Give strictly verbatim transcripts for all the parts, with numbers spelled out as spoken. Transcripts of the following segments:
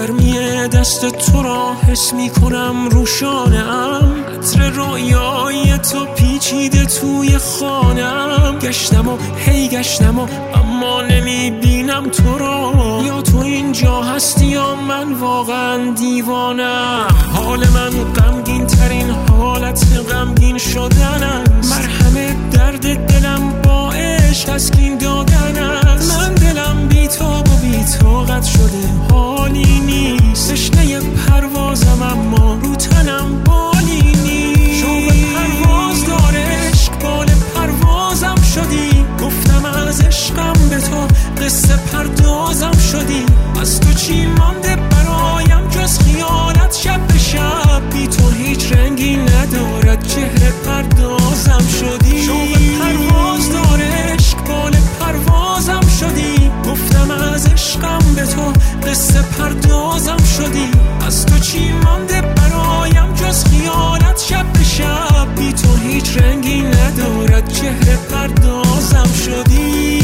گرمی دست تو را حس می کنم رو شانه‌ام، عطر رویای تو پیچیده توی خانه‌ام. گشتم و هی گشتم و اما نمی بینم تو را، یا تو اینجا هستی یا من واقعا دیوانم. حال من غمگین ترین حالت غمگین شدن است، مرهم درد دلم با عشق تسکین دادن است. من دلم بی تاب و بی طاقت شده، حالی نیست، تشنه پروازم اما رو تنم بالی نیست. شوق پرواز داره عشق، بال پروازم شدی، گفتم از عشقم به تو قصه پردازم شدی. از تو چی مانده برایم جز خیالت، شب به شب بی تو هیچ رنگی ندارد، چهره پردازم شدی. شوق پرواز داره عشق، بال پروازم شدی، گفتم از عشقم به تو قصه پردازم شدی. از تو چی مانده برایم جز خیالت، شب به شب بی تو هیچ رنگی ندارد، چهره پردازم شدی.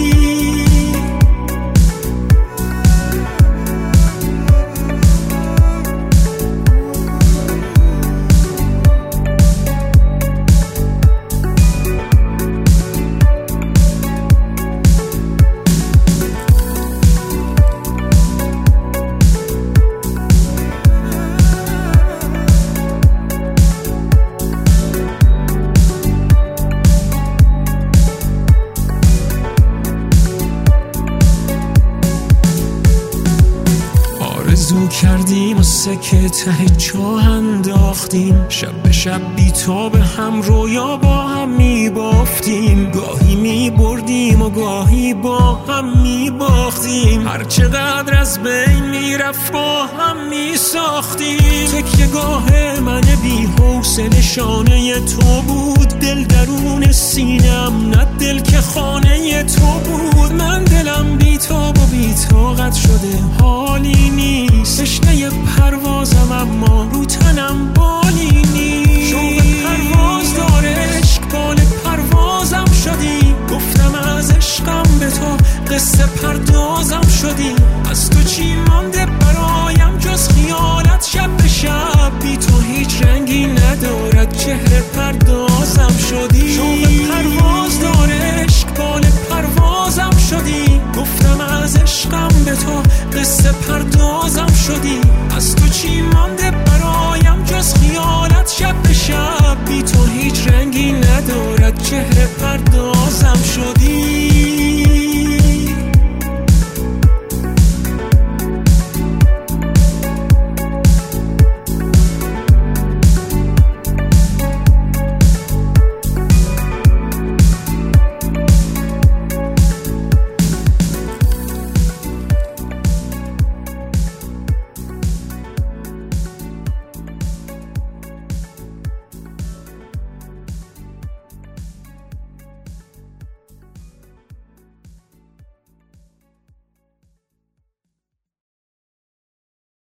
آرزو کردیم و سکه ته چاه انداختیم، شب به شب بی تو به هم رویا با هم می بافتیم. گاهی می بردیم و گاهی با هم می باختیم، هر چقدر از بین می رفت با هم می ساختیم. تکیه گاه من بی حوصله شانه تو بود، دل درون سینم نه دل که خانه تو بود. من دلم بی تاب و بی طاقت شده، حالی نیست، تشنه پروازم اما رو تنم بالی نیست. شوق پرواز داره عشق، بال پروازم شدی، گفتم از عشقم به تو قصه پردازم شدی. از تو چی مانده برایم جز خیالت، شب به شب بی تو هیچ رنگی ندارد، چهره پردازم شدی. شوق پرواز داره عشق، بال پروازم شدی، گفتم از عشقم به تو قصه پردازم شدی. از تو چی مانده برایم جز خیالت، شب به شب بی تو هیچ رنگی ندارد، چهره پردازم شدی.